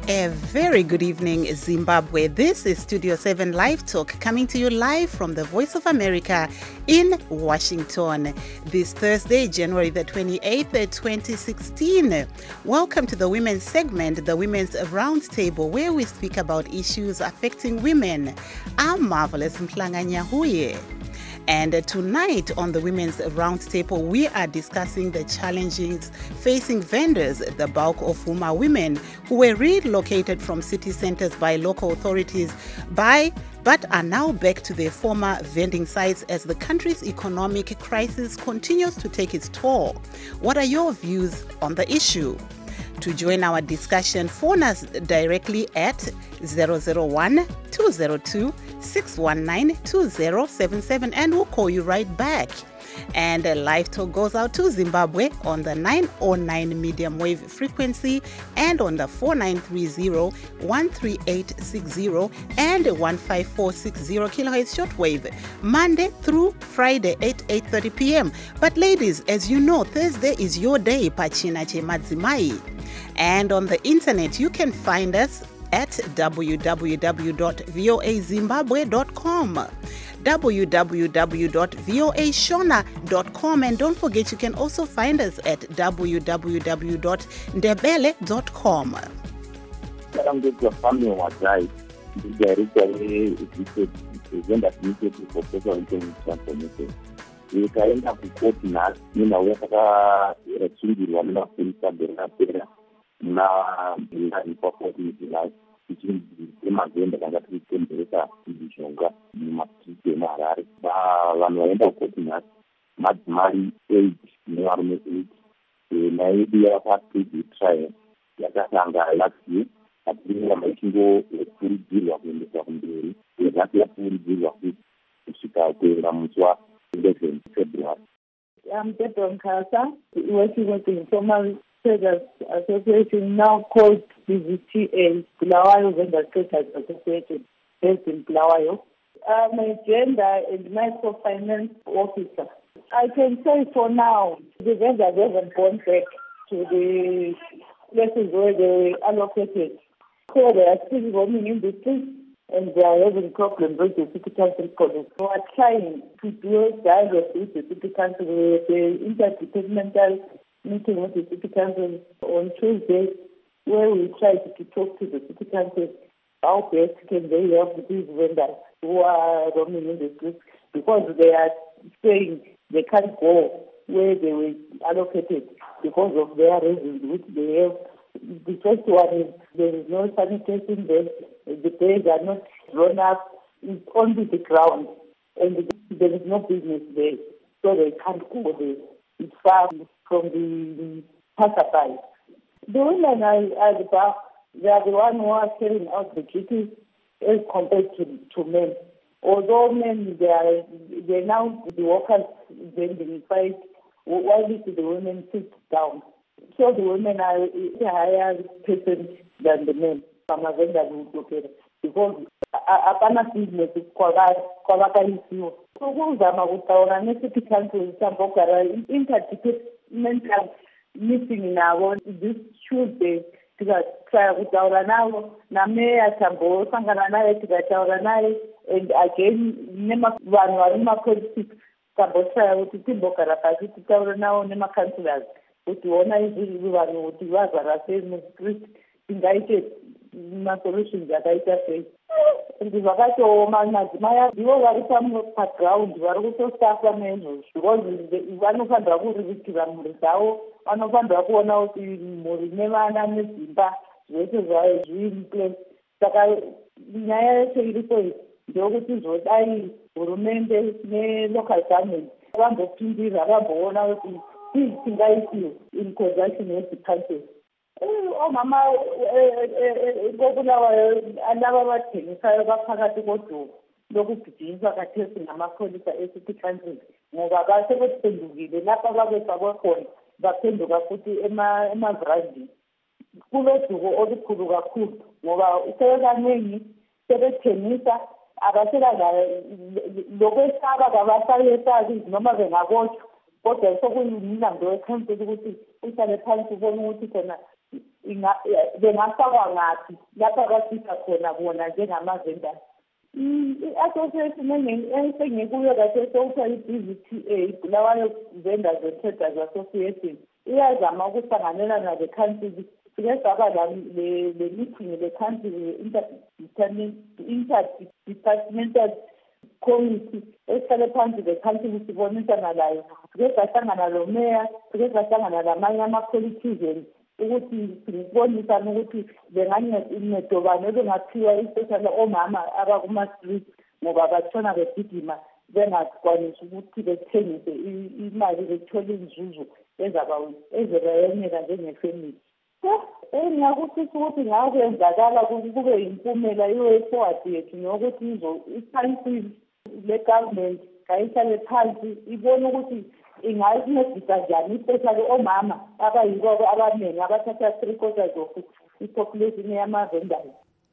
A very good evening, Zimbabwe. This is Studio 7 Live Talk, coming to you live from the Voice of America in Washington. This Thursday, January the 28th, 2016. Welcome to the Women's segment, the Women's Roundtable, where we speak about issues affecting women. I'm Marvelous Mhlanga-Nyahuye. And tonight on the Women's Roundtable, we are discussing the challenges facing vendors, the bulk of whom are women, who were relocated from city centers by local authorities but are now back to their former vending sites as the country's economic crisis continues to take its toll. What are your views on the issue? To join our discussion, phone us directly at 001-202-619-2077 and we'll call you right back. And live talk goes out to Zimbabwe on the 909 medium wave frequency and on the 4930-13860 and 15460 kilohertz shortwave, Monday through Friday at 8:30 p.m. But ladies, as you know, Thursday is your day, Pachina che Madzimai. And on the internet, you can find us at www.voazimbabwe.com, www.voashona.com, and don't forget you can also find us at www.ndebele.com. Ikaenda kukoti nhasi ninauya takaratsungirwa nemapurisa berapera na ndingaipakoti midilasi ichinzi emagenda kanga tichitenderesa mishonga mumapurisi emuharare. Vanhu vaenda kukoti nhasi madzimai 8 nevarume 8. Nayedu yapapedzi trial yakatanga last atiramba ichingokurudzirwa kuendeswa kumberi, yagati yakurudzirwa kusvika kuenda musi wa 11 February. I'm Deborah Nkasa, working with the Informal Traders Association, now called BVTA, Bulawayo Vendor Traders Association, based in Bulawayo. I'm a gender and microfinance officer. I can say for now, the vendors haven't gone back to the places where they were allocated. So they are still roaming in the streets, and they are having problems with the city council police. We are trying to do a dialogue with the city council, with the interdepartmental meeting with the city council on Tuesday, where we try to talk to the city council how best can they help these vendors who are roaming in the streets, because they are saying they can't go where they were allocated because of their reasons which they have. The first one is there is no sanitation there, the beds are not drawn up, it's only the ground, and there is no business there, so they can't go there. It's far from the passerby. The women are the back, they are the ones who are carrying out the duties as compared to men. Although men, they're now the workers vending fight, while the women sit down. So the women are a higher percent than the men. Because apana business kwavakaisiwa. Kuzama kutaura necity council tambogara interdepartmental meeting navo this Tuesday, tikatry kutaura navo nameya tambosangana naye tikataura naye, and again vanhu vari mumapolitics tambotry kuti timbogara pasi titaure navo nemakansilors kuti ona izvi vanhu kuti vazara sei mustreet, tingaite masolutions akaita sei. Zvakatooma, madzimai ndivo vari paground vari kutosafa neizvozvo, because vanofanira kuriritira mhuri dzavo, vanofanira kuona kuti mhuri nevana nedzimba zvese zvayo zviri place. Saka nyaya yacho iripo iyi ndeyokuti zvodai hurumende nelocal government vambopindira, vamboona kuti ii tingaitiwa in conjunction with the council. Omama kokulawayo alava vathengisayo vaphakathi kodwa lokugijimisa kathesi ngamapholisa e-city council, ngoba basebephendukile lapha babefakwe khona, baphenduka futhi emavrandini. Kuloduko olukhulu kakhulu ngoba sebebaningi, sebethengisa, abasela lokwesaba kabasayesazi noma bengabotshwa, kodwa sokuyimlando wekhanseli ukuthi uhlale phansi ubone ukuthi khona bengafakwa ngaphi lapha abafisa khona bona njengamavendors. I-association engikuyo kahle sokuthiwa i-BVTA, Bulawayo Vendors and Traders Association, iyazama ukuhlanganela nale country. Sike saba le meeting le-country interdepartmental committee esihlale phansi le-country sibonisana layo. Sike sahlangana lo mayor, sike sahlangana lamanye ama-politicians ukuthi sibonisana ukuthi bengancedwa bani ebengaphiwa especially omama abakuma-street ngoba batshona begijima bengakwanisi ukuthi bethengise imali bethole inzuzo ezabayenela njengefamily. Engiyakufisa ukuthi ngakwenzakala kube yimpumela i-way forward yethu nokuthi i-country le-government kayihlale phansi ibone ukuthi ingasincedisa njani especially omama abayibo abaningi abathatha 3/4 of i-population yama-vendors.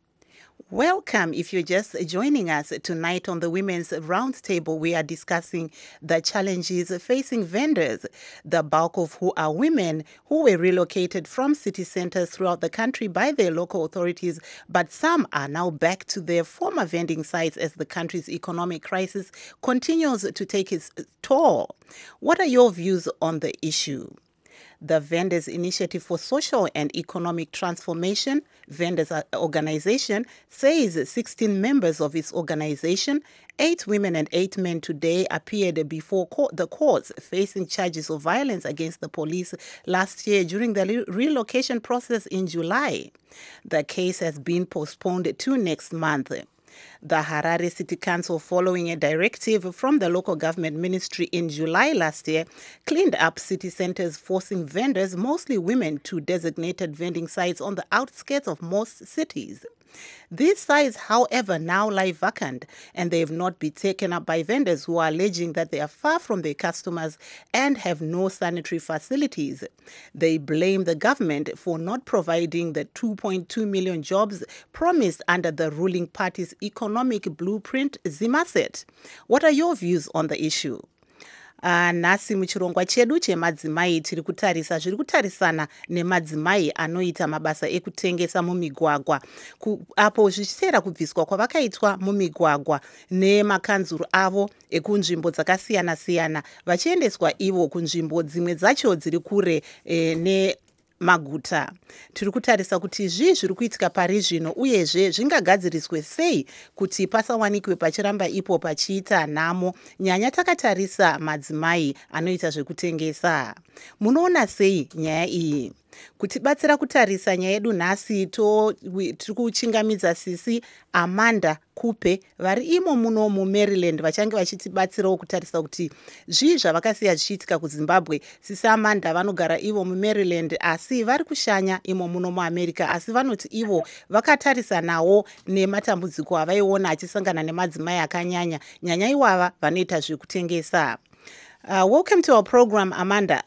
Welcome. If you're just joining us tonight on the Women's Roundtable, we are discussing the challenges facing vendors, the bulk of who are women who were relocated from city centers throughout the country by their local authorities, but some are now back to their former vending sites as the country's economic crisis continues to take its toll. What are your views on the issue? The Vendors Initiative for Social and Economic Transformation, Vendors Organization, says 16 members of its organization, 8 women and 8 men today, appeared before the courts facing charges of violence against the police last year during the relocation process in July. The case has been postponed to next month. The Harare City Council, following a directive from the local government ministry in July last year, cleaned up city centers, forcing vendors, mostly women, to designated vending sites on the outskirts of most cities. These sites, however, now lie vacant, and they have not been taken up by vendors who are alleging that they are far from their customers and have no sanitary facilities. They blame the government for not providing the 2.2 million jobs promised under the ruling party's economic blueprint, Zimaset. What are your views on the issue? Nasi muchirongwa chedu chemadzimai tiri kutarisa zviri kutarisana nemadzimai anoita mabasa ekutengesa mumigwagwa, apo zvichiteera kubviswa kwavakaitwa mumigwagwa nemakanzuru avo ekunzvimbo dzakasiyana siyana vachiendeswa ivo kunzvimbo dzimwe dzacho dziri kure maguta. Tiri kutarisa kuti zviri kuitika pari zvino uyezve zvingagadziriswe sei kuti pasawanikwe pachiramba ipo pachiita nhamo, nyanya takatarisa madzimai anoita zvekutengesa. Munoona sei nyaya iyi? Kutibatsira kutarisa nyaya yedu nhasi tiri kuchingamidza sisi Amanda Kupe vari imo muno muMaryland vachange vachitibatsirawo kutarisa kuti zvii zvavakasiya zvichiitika kuZimbabwe. Sisi Amanda vanogara ivo muMaryland asi vari kushanya imo muno muAmerica, asi vanoti ivo vakatarisa nawo nematambudziko avaiona achisangana nemadzimai akanyanya nyanya iwava vanoita zvekutengesa. Welcome to our program, Amanda.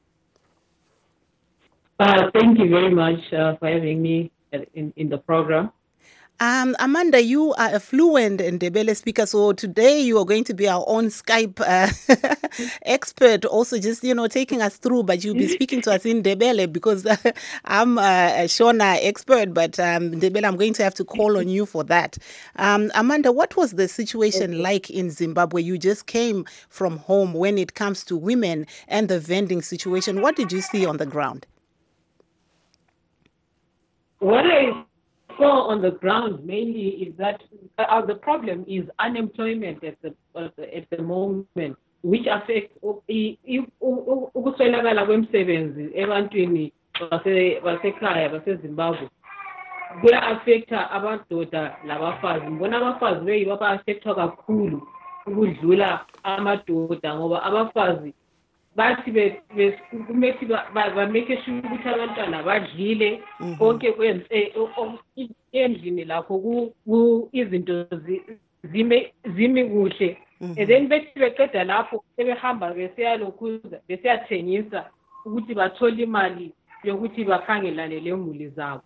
Thank you very much for having me in the program. Amanda, you are a fluent Ndebele speaker, so today you are going to be our own Skype expert, also just, taking us through, but you'll be speaking to us in Ndebele because I'm a Shona expert, but Ndebele, I'm going to have to call on you for that. Amanda, what was the situation like in Zimbabwe? You just came from home when it comes to women and the vending situation. What did you see on the ground? What I saw on the ground mainly is that the problem is unemployment at the moment, which affects ukuswelakala kwemisebenzi ebantwini basekhaya baseZimbabwe. Kuya-affecta amadoda labafazi. Ngibona abafazi beyibo aba-affectwa kakhulu ukudlula amadoda ngoba abafazi bathi kumele bamake sure ukuthi abantwana badlile konke kwenze endlini lakho izinto zimi kuhle, and then bethi beqeda lapho sebehamba besiyathengisa ukuthi bathole imali yokuthi bakhangelane lemuli zabo.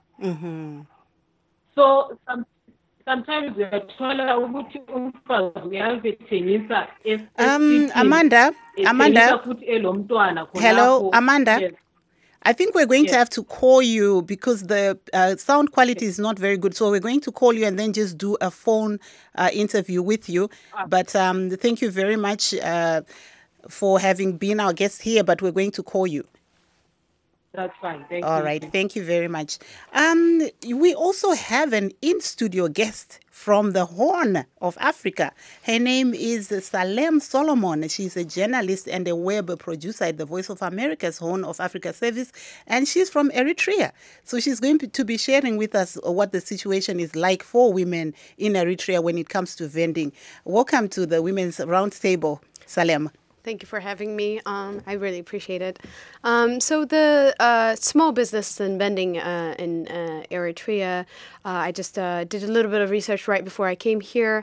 So sometimes we are told ukuthi umfazi uyabethengisa. Amanda. Futhi elomntwana khona. Hello, Amanda. Yes. I think we're going to Yes. have to call you because the sound quality is not very good. So we're going to call you and then just do a phone interview with you. But thank you very much for having been our guest here. But we're going to call you. That's fine. Thank All you. right. Thank you very much. We also have an in-studio guest from the Horn of Africa. Her name is Salem Solomon. She's a journalist and a web producer at the Voice of America's Horn of Africa service, and she's from Eritrea. So she's going to be sharing with us what the situation is like for women in Eritrea when it comes to vending. Welcome to the Women's Roundtable, Salem. Thank you for having me. I really appreciate it. So the small business and vending in Eritrea, I just did a little bit of research right before I came here.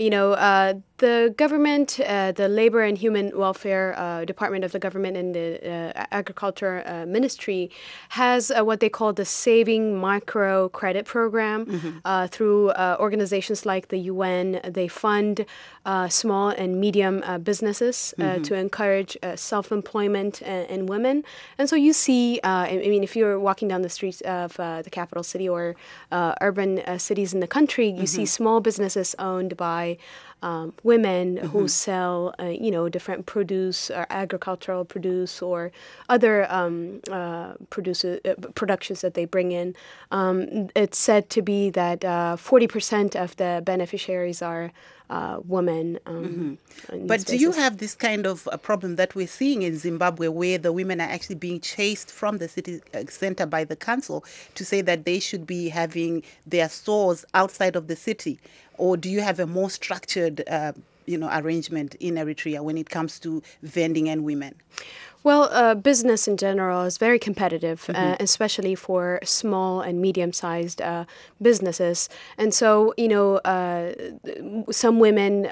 The government, the Labor and Human Welfare Department of the government and the Agriculture Ministry has what they call the Saving Micro Credit Program. Through organizations like the UN. They fund small and medium businesses to encourage self-employment in women. And so you see, if you're walking down the streets of the capital city or urban cities in the country, you see small businesses owned by women who sell, different produce or agricultural produce or other productions that they bring in. It's said to be that 40% of the beneficiaries are women. But do you have this kind of a problem that we're seeing in Zimbabwe where the women are actually being chased from the city center by the council to say that they should be having their stores outside of the city? Or do you have a more structured arrangement in Eritrea when it comes to vending and women? Well, business in general is very competitive, especially for small and medium-sized businesses. And so, some women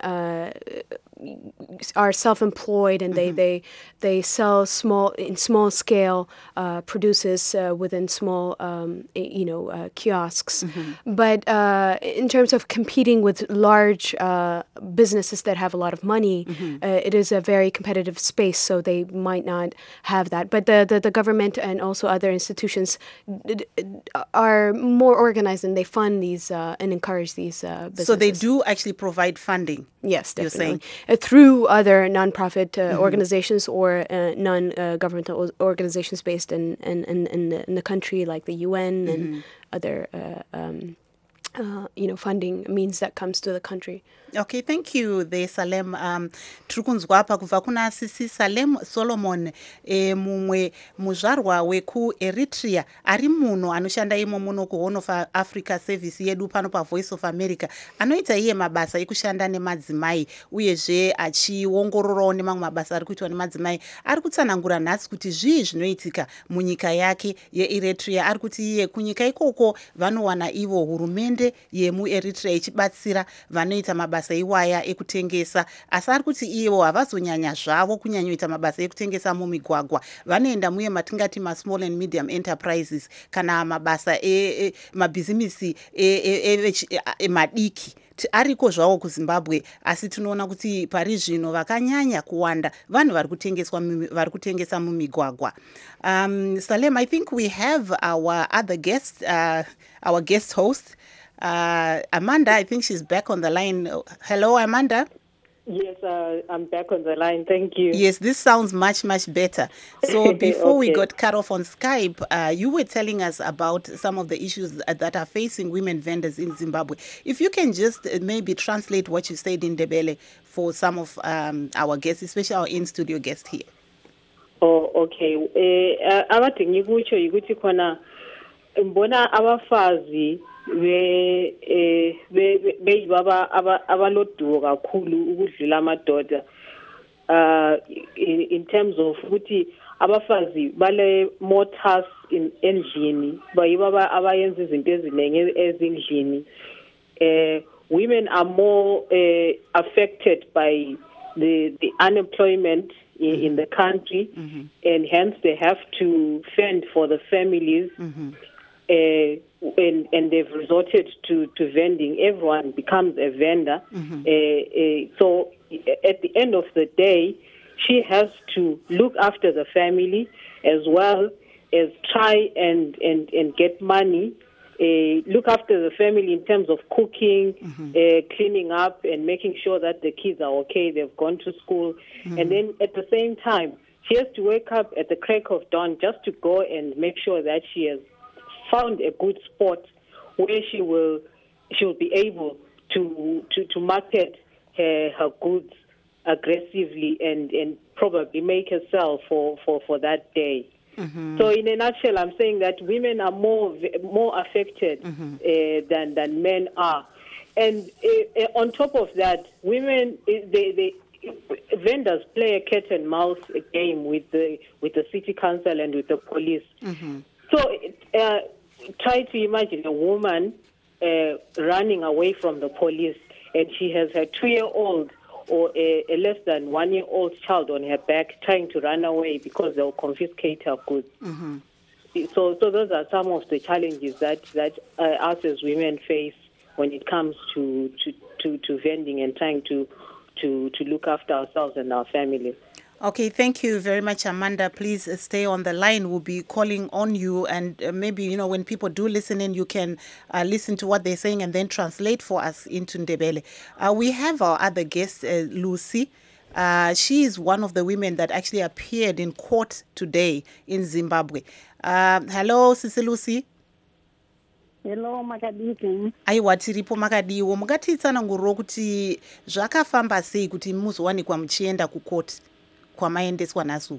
are self-employed and they sell small scale produces within small kiosks. But in terms of competing with large businesses that have a lot of money, it is a very competitive space. So they might not have that. But the government and also other institutions are more organized and they fund these and encourage these businesses. So they do actually provide funding. Yes, definitely. You're saying? Through other nonprofit organizations or non-governmental organizations based in the country, like the UN and other funding means that comes to the country. Okay, thank you there, Salem. Tiri kunzwa apa kubva kuna Sisi Salem Solomon, mumwe muzvarwa weku Eritrea ari muno anoshanda imo muno kuHorn of Africa service yedu pano pa Voice of America. Anoita iye mabasa ekushanda nemadzimai uyezve achiongororawo nemamwe mabasa ari kuitwa nemadzimai. Ari kutsanangura nhasi kuti zvii zvinoitika munyika yake yeEritrea. Ari kuti iye kunyika ikoko vanowana ivo hurumende yemuEritrea ichibatsira vanoita mabasa iwaya ekutengesa, asi ari kuti ivo havazonyanya zvavo kunyanyoita mabasa ekutengesa mumigwagwa. Vanoenda muye matingati ma-small and medium enterprises kana mabasa mabhizimisi madiki ariko zvawo kuZimbabwe, asi tinoona kuti pari zvino vakanyanya kuwanda vanhu vari kutengesa mumigwagwa. Salem, I think we have our other guest, our guest host, Amanda. I think she's back on the line. Hello, Amanda. Yes, I'm back on the line. Thank you. Yes, this sounds much, much better. So before we got cut off on Skype, you were telling us about some of the issues that are facing women vendors in Zimbabwe. If you can just maybe translate what you said in Ndebele for some of our guests, especially our in-studio guest here. Oh, okay. Abathi ngikutsho ukuthi khona mbona abafazi beyibaba abalodumo kakhulu ukudlula amadoda in terms of ukuthi abafazi bale more tasks endlini bayibaba abayenza izinto eziningi ezindlini. Women are more affected by the unemployment in the country, and hence they have to fend for the families. And they've resorted to vending. Everyone becomes a vendor. So at the end of the day, she has to look after the family as well as try and get money, look after the family in terms of cooking, cleaning up, and making sure that the kids are okay, they've gone to school. And then at the same time, she has to wake up at the crack of dawn just to go and make sure that she has found a good spot where she'll be able to market her goods aggressively and probably make herself for that day. So in a nutshell, I'm saying that women are more affected than men are. And on top of that, women, vendors play a cat and mouse game with the city council and with the police. So try to imagine a woman running away from the police, and she has her 2-year-old or a less than 1-year-old child on her back trying to run away because they'll confiscate her goods. So those are some of the challenges that us as women face when it comes to vending and trying to look after ourselves and our families. Okay, thank you very much, Amanda. Please stay on the line. We'll be calling on you, and maybe, when people do listen in, you can listen to what they're saying and then translate for us into Ndebele. We have our other guest, Lucy. She is one of the women that actually appeared in court today in Zimbabwe. Hello, Sisi Lucy. Hello, makadii. Aiwa, tiripo makadiwo. Mungatitsananguriro kuti zvakafamba sei kuti muzowanikwa muchienda kukoti kwamaendeswa nasu?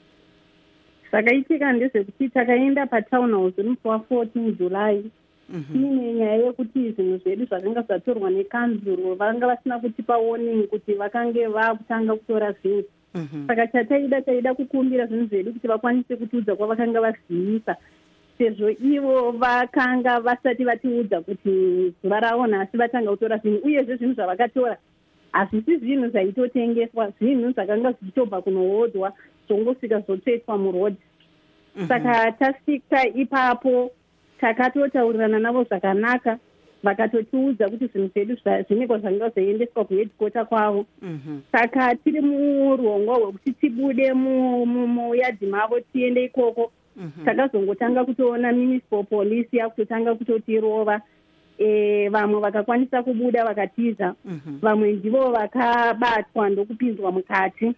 Zvakaitika ndezvekuti takaenda patown house musi wa14 July. Tiine nyaya yekuti zvinhu zvedu zvakanga zvatorwa nekanzuro vakanga vasina kutipa warning kuti vakange vakutanga kutora zvinhu. Saka taida kukumbira zvinhu zvedu kuti vakwanise kutiudza kwavakanga vazivisa. Sezvo ivo vakanga vasati vatiudza kuti zuva ravo nhasi vatanga kutora zvinhu, uyezve zvinhu zvavakatora hazvisi zvinhu zvaitotengeswa, zvinhu zvakanga zvichitobva kunohodwa zvongosvika zvotsvetwa murodhi. Saka tasvika ipapo takatotaurirana navo zvakanaka, vakatotiudza kuti zvinhu zvedu zvinekwa zvanga zvaendeswa kuheadquarter kwavo. Saka tiri murongwa hwekuti tibude muyadhi mavo tiende ikoko. Takazongotanga kutoona municipal police yakutotanga kutotirova. Vamwe vakakwanisa kubuda vakatiza, vamwe ndivo vakabatwa ndokupinzwa mukati.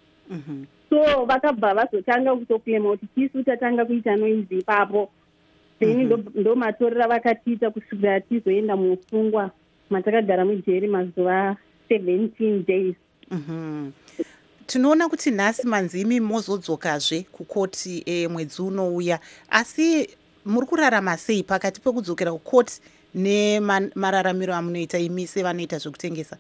So vakabva vazotanga kutokema kuti tisu tatanga kuita noizi ipapo. Then ndomatorera vakatiita kusvikira tizoenda musungwa matakagara mujeri mazuva 17 days. Tinoona kuti nhasi manzimi mozodzokazve kukoti mwedzi unouya, asi muri kurarama sei pakati pekudzokera kukoti nemararamiro amunoita imi sevanoita zvekutengesa?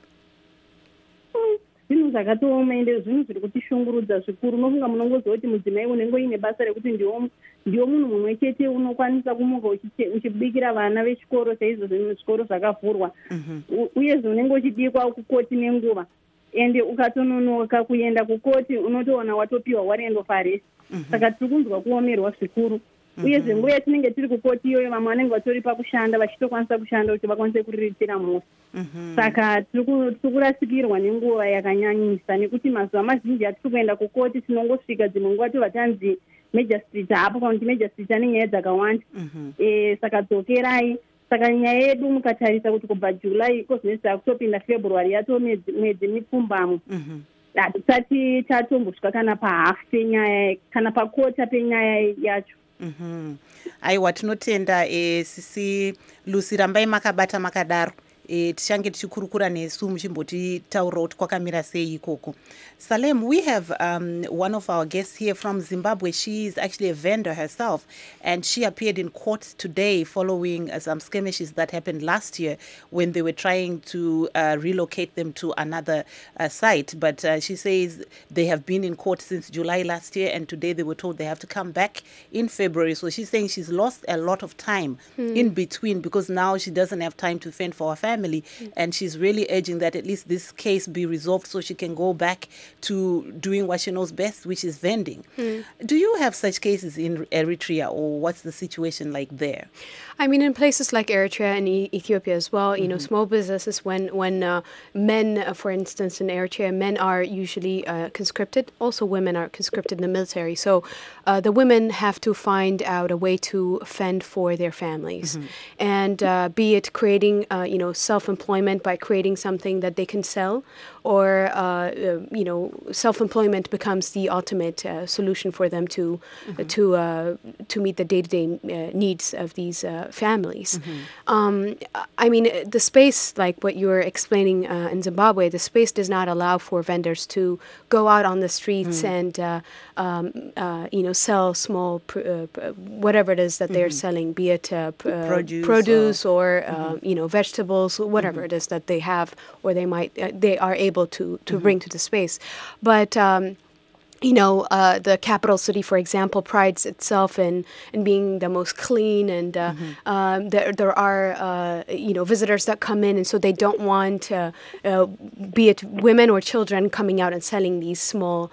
Zvinhu zvakatooma ende zvinhu zviri kutishungurudza zvikuru. Unofunga munongoziva kuti mudzimai unenge uine basa rekuti ndiwo munhu mumwe chete unokwanisa kumuka uchibikira vana vechikoro saizvo zvikoro zvakavhurwa, uyezve unenge uchidikwa kukoti nenguva. Ende ukatononoka kuenda kukoti unotoona watopiwa warrant of arrest. Saka tiri kunzwa kuomerwa zvikuru. Uyezve nguva yatinenge tiri kukoti iyoyo vamwe vanenge vatori pakushanda vachitokwanisa kushanda kuti vakwanise kuriritira musi. Saka tiri kurasikirwa nenguva yakanyanyisa, nekuti mazuva mazhinji atiri kuenda kukoti tinongosvika dzimwe nguva tobva tanzi Major Street hapo, kuti Major Street ane nyaya dzakawanda. Saka dzokerai. Saka nyaya yedu mukatarisa kuti kubva July kozvinesa kutopinda February yato mwedzi mipfumbamwe. Hatisati tatombosvika kana pahalf penyaya kana pakota penyaya yacho. Aiwa, tinotenda Sisi Lucy, rambai makabata makadaro. Tichange tichikurukura nesu muchimbotitaurira kuti kwakamira sei ikoko. Salem, we have one of our guests here from Zimbabwe. She is actually a vendor herself, and she appeared in court today following some skirmishes that happened last year when they were trying to relocate them to another site. But she says they have been in court since July last year, and today they were told they have to come back in February. So she's saying she's lost a lot of time in between, because now she doesn't have time to fend for her family. family, and she's really urging that at least this case be resolved so she can go back to doing what she knows best, which is vending. Do you have such cases in Eritrea, or what's the situation like there? I mean, in places like Eritrea and Ethiopia as well, you know, small businesses, when men, for instance, in Eritrea, men are usually conscripted. Also, women are conscripted in the military. So the women have to find out a way to fend for their families. And be it creating, self-employment by creating something that they can sell, or, self-employment becomes the ultimate solution for them to meet the day-to-day needs of these families. I mean, the space, like what you were explaining in Zimbabwe, the space does not allow for vendors to go out on the streets and, sell small, whatever it is that they're selling, be it produce or vegetables, whatever it is that they have or they are able to bring to the space. But the capital city, for example, prides itself in being the most clean, and there are visitors that come in, and so they don't want be it women or children coming out and selling these small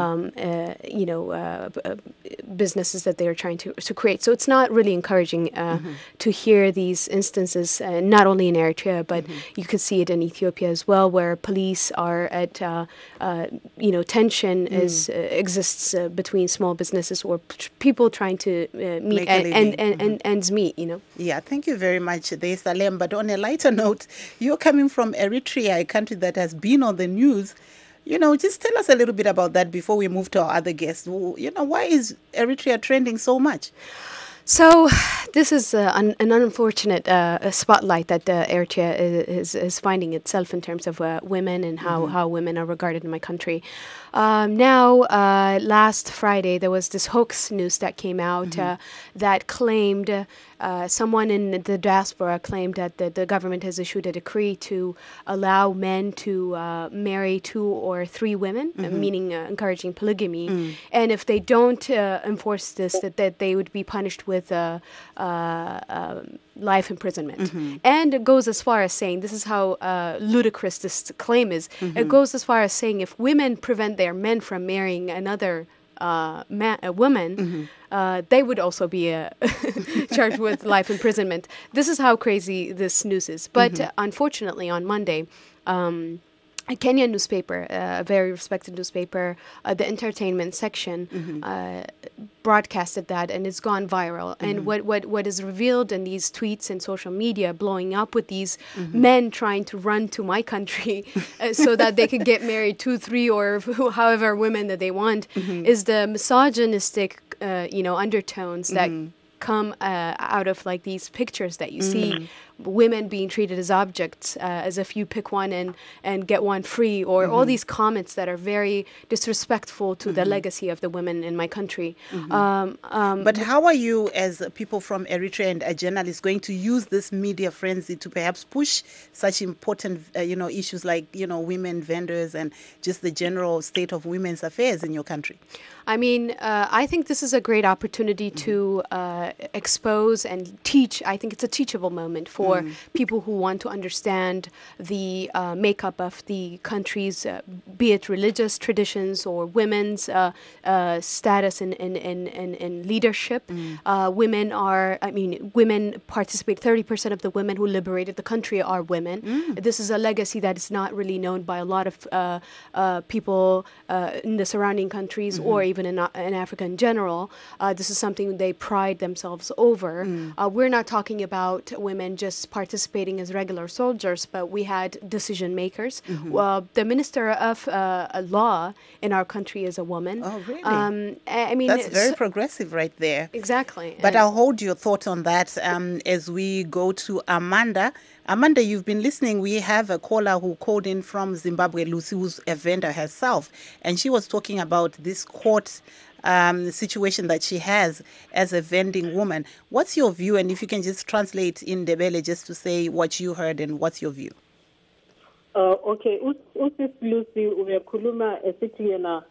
businesses that they are trying to create. So it's not really encouraging to hear these instances, not only in Eritrea, but you can see it in Ethiopia as well, where police are at tension exists between small businesses or people trying to meet ends meet, Yeah, thank you very much, Dey Salem. But on a lighter note, you're coming from Eritrea, a country that has been on the news. Just tell us a little bit about that before we move to our other guests. Why is Eritrea trending so much? So this is an unfortunate spotlight that Eritrea is finding itself in terms of women and how women are regarded in my country. Last Friday, there was this hoax news that came out that claimed someone in the diaspora claimed that the government has issued a decree to allow men to marry 2 or 3 women, meaning encouraging polygamy. And if they don't enforce this, that they would be punished with life imprisonment. And it goes as far as saying, this is how ludicrous this claim is, it goes as far as saying if women prevent their men from marrying another woman, they would also be charged with life imprisonment. This is how crazy this news is. But unfortunately, on Monday, a Kenyan newspaper, a very respected newspaper, the entertainment section, broadcasted that, and it's gone viral. And what is revealed in these tweets and social media blowing up with these men trying to run to my country so that they could get married 2, 3, or however women that they want, is the misogynistic, undertones that come out of like these pictures that you see women being treated as objects, as if you pick one and get one free, or all these comments that are very disrespectful to the legacy of the women in my country. But how are you, as people from Eritrea and a journalist, going to use this media frenzy to perhaps push such important, issues like, women vendors and just the general state of women's affairs in your country? I mean, I think this is a great opportunity to expose and teach. I think it's a teachable moment for people who want to understand the makeup of the country's, be it religious traditions or women's status in leadership. Women participate. 30% of the women who liberated the country are women. This is a legacy that is not really known by a lot of people in the surrounding countries, or even in Africa in general. This is something they pride themselves over. We're not talking about women just participating as regular soldiers, but we had decision makers. Well, the minister of law in our country is a woman. Oh, really? I mean, that's very progressive right there. Exactly. But I'll hold your thought on that as we go to Amanda. Amanda, you've been listening. We have a caller who called in from Zimbabwe, Lucy, who's a vendor herself, and she was talking about this court situation that she has as a vending woman. What's your view? And if you can just translate in Ndebele just to say what you heard and what's your view. Okay, Lucy uyakhuluma esithi yena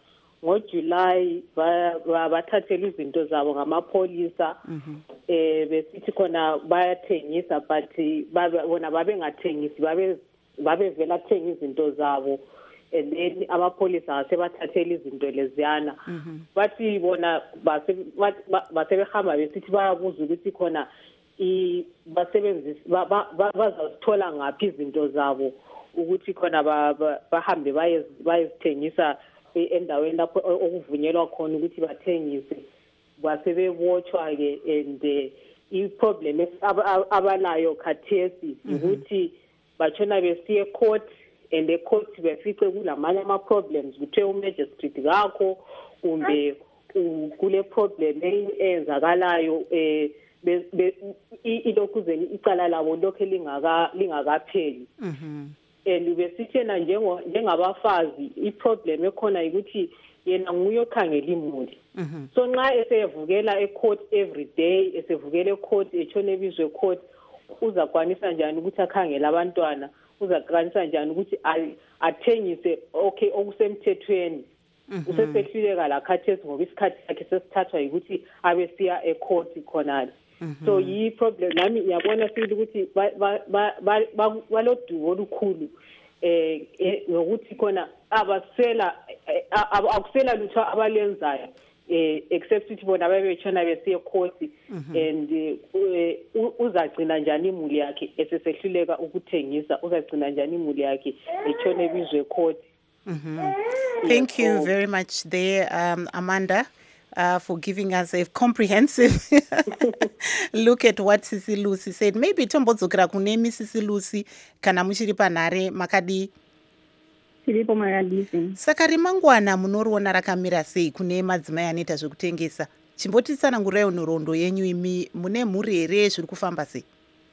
ngoJuly bathathela izinto zabo ngamapholisa besithi khona bayathengisa but bona babengathengisi babevela kuthenga izinto zabo and then amapholisa asebathathela izinto leziyana bathi bona basebehamba besithi bayabuza ukuthi khona basebenzisi bazazithola ngaphi izinto zabo ukuthi khona bahambe bayezithengisa endaweni lapho okuvunyelwa khona ukuthi bathengise basebebotshwa ke and i-problem abanayo khathesi ukuthi batshona besiye court and the court befice kulamanye ama-problems kuthiwe umagistrate kakho kumbe kule problem eyenzakalayo ilokhuzeni icala labo lokhu lingakapheli and besithena njengabafazi i-problem ekhona ukuthi yena nguye okhangela imuli so nxa esevukela e-court every day esevukela e-court etshona ebizwe e-court uzakwanisa njani ukuthi akhangele abantwana uzakwanisa njani ukuthi athengise okay okusemthethweni usesehluleka la khathesi ngoba isikhathi sakhe sesithathwa ukuthi abe siya e-court khonale so yi-problem nami ngiyabona sile ukuthi balodubo olukhulu ngokuthi khona akusela lutho abalenzayo except ukuthi bona babetshona besiye court and uzagcina njani imuli yakhe esesehluleka ukuthengisa uzagcina njani imuli yakhe etshona ebizwe court. Thank you very much there, Amanda, for giving us a comprehensive look at what Sisi Lucy said. Maybe tombodzokera kunemi Sisi Lucy kana muchiri panhare makadi tiripo makadisi. Saka remangwana munoriona rakamira sei kune madzimai anoita zvekutengesa? Chimbotitsanangurai nhoroondo yenyu imi, mune mhuri here zviri kufamba sei?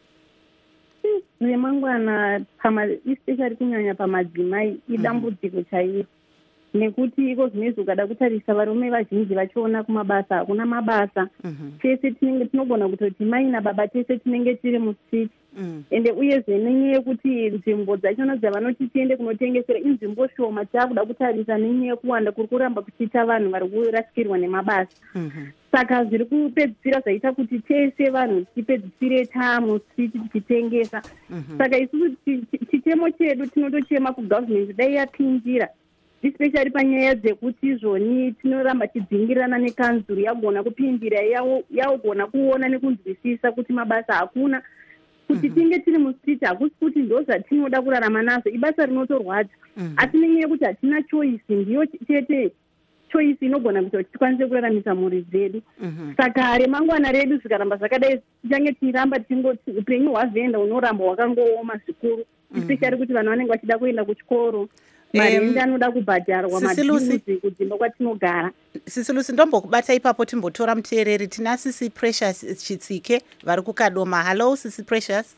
Remangwana especially kunyanya pamadzimai idambudziko chairo nekuti iko zvinezvi ukada kutarisa varume vazhinji vachiona kumabasa hakuna mabasa tese tinenge tinogona kutoti mai nababa tese tinenge tiri mustreet ende uyezve nenyaya yekuti nzvimbo dzachona dzavanoti tiende kunotengesera inzvimbo shoma taakuda kutarisa nenyaya yekuwanda kuri kuramba kuchiita vanhu vari kurasikirwa nemabasa saka zviri kupedzisira zvaita kuti tese vanhu tipedzisire taamustreet tichitengesa saka isusu chitemo chedu tinotochema kugovernment dai yapinjira especially panyaya dzekuti izvoni tinoramba tidzingirirana nekanzuru yagona kupindira yagona kuona nekunzwisisa kuti mabasa hakuna kuti tinge tiri mustreet hakusi kuti ndo zvatinoda kurarama nazvo ibasa rinotorwadza asi nenyaya yekuti hatina choice ndiyo chete choice inogona kuita kuti tikwanise kuraramisa mhuri dzedu saka remangwana redu zvikaramba zvakadai tichange tiramba tingoti upenyu hwavhenda unoramba hwakangooma zvikuru especially kuti vanhu vanenge vachida kuenda kuchikoro marende anoda kubhadharwa madhiuzi kudzimba kwatinogara. Sisi Lucy ndombokubata ipapo timbotora muteereri. Tina Sisi Precious Chitsike vari kukadoma. Hello Sisi Precious.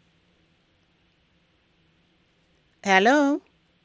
Hello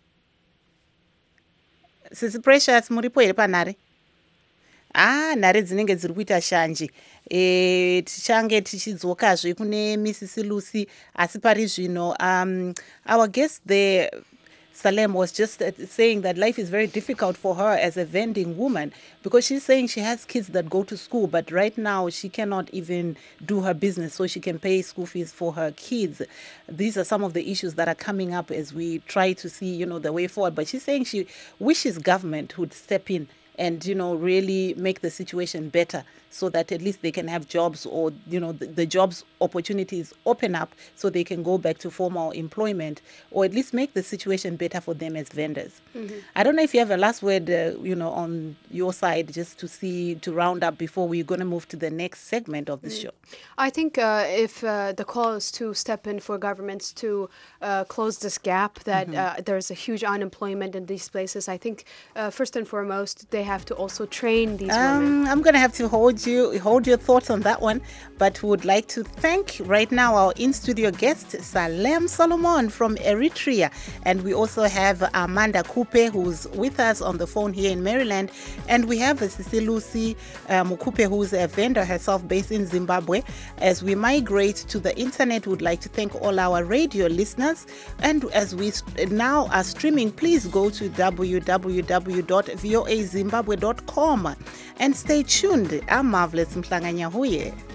Sisi Precious, muripo here panhare? Nhare dzinenge dziri kuita shanje. Tichange tichidzokazve kune Mrs. Lucy asi pari zvino our guest there Salem was just saying that life is very difficult for her as a vending woman because she's saying she has kids that go to school, but right now she cannot even do her business so she can pay school fees for her kids. These are some of the issues that are coming up as we try to see, the way forward. But she's saying she wishes government would step in and, really make the situation better so that at least they can have jobs or, the jobs opportunities open up so they can go back to formal employment or at least make the situation better for them as vendors. I don't know if you have a last word, on your side just to round up before we're going to move to the next segment of the show. I think if the call is to step in for governments to close this gap that there's a huge unemployment in these places, I think first and foremost they have to also train these women. I'm going to have to hold your thoughts on that one, but would like to thank right now our in-studio guest, Salem Solomon from Eritrea, and we also have Amanda Kupe, who's with us on the phone here in Maryland, and we have Sisi Lucy Mukupe, who's a vendor herself based in Zimbabwe. As we migrate to the internet, we'd like to thank all our radio listeners, and as we now are streaming, please go to www.voazimbabwe.com zimbabwe.com. And stay tuned. I'm Marvelous Mhlanganyahuye.